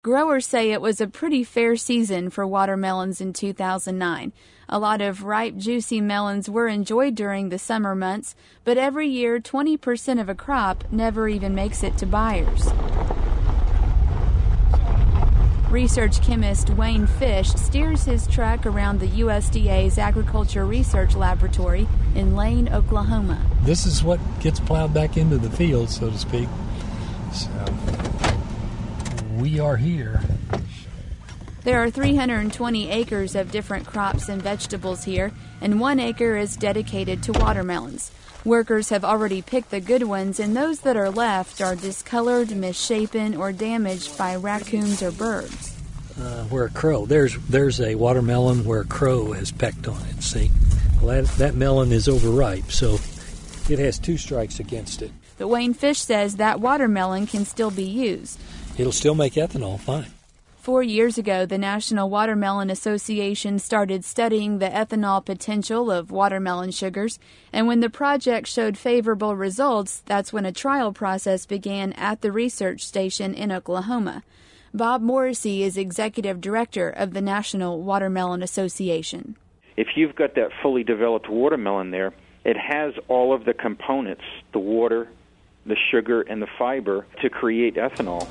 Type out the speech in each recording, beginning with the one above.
Growers say it was a pretty fair season for watermelons in 2009. A lot of ripe, juicy melons were enjoyed during the summer months, but every year 20% of a crop never even makes it to buyers. Research chemist Wayne Fish steers his truck around the USDA's Agriculture Research Laboratory in Lane, Oklahoma. This is what gets plowed back into the field, so to speak. So we are here. There are 320 acres of different crops and vegetables here, and 1 acre is dedicated to watermelons. Workers have already picked the good ones, and those that are left are discolored, misshapen, or damaged by raccoons or birds. Where a crow, there's a watermelon where a crow has pecked on it, see? Well, that melon is overripe, so it has 2 strikes against it. But Wayne Fish says that watermelon can still be used. It'll still make ethanol, fine. 4 years ago, the National Watermelon Association started studying the ethanol potential of watermelon sugars, and when the project showed favorable results, that's when a trial process began at the research station in Oklahoma. Bob Morrissey is executive director of the National Watermelon Association. If you've got that fully developed watermelon there, it has all of the components, the water, the sugar, and the fiber to create ethanol.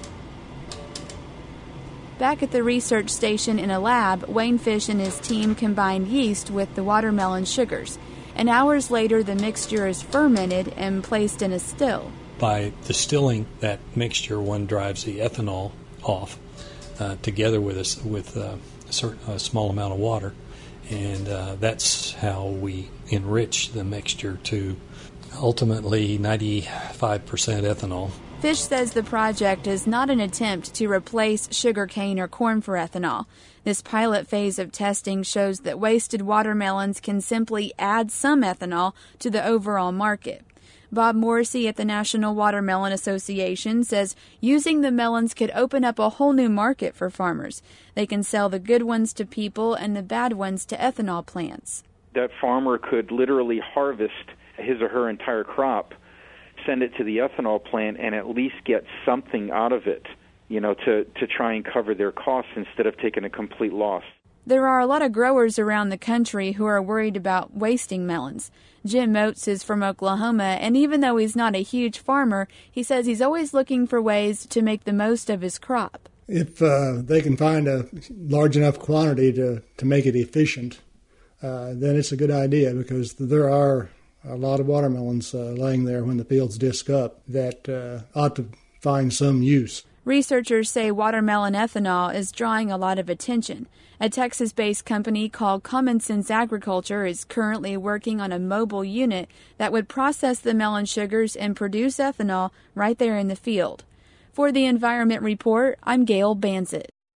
Back at the research station in a lab, Wayne Fish and his team combined yeast with the watermelon sugars, and hours later the mixture is fermented and placed in a still. By distilling that mixture, one drives the ethanol off together with a small amount of water, and that's how we enrich the mixture to ultimately 95% ethanol. Fish says the project is not an attempt to replace sugarcane or corn for ethanol. This pilot phase of testing shows that wasted watermelons can simply add some ethanol to the overall market. Bob Morrissey at the National Watermelon Association says using the melons could open up a whole new market for farmers. They can sell the good ones to people and the bad ones to ethanol plants. That farmer could literally harvest his or her entire crop, send it to the ethanol plant, and at least get something out of it, to try and cover their costs instead of taking a complete loss. There are a lot of growers around the country who are worried about wasting melons. Jim Moats is from Oklahoma, and even though he's not a huge farmer, he says he's always looking for ways to make the most of his crop. If they can find a large enough quantity to make it efficient, then it's a good idea, because there are a lot of watermelons laying there when the fields disc up that ought to find some use. Researchers say watermelon ethanol is drawing a lot of attention. A Texas-based company called Common Sense Agriculture is currently working on a mobile unit that would process the melon sugars and produce ethanol right there in the field. For the Environment Report, I'm Gail Banzett.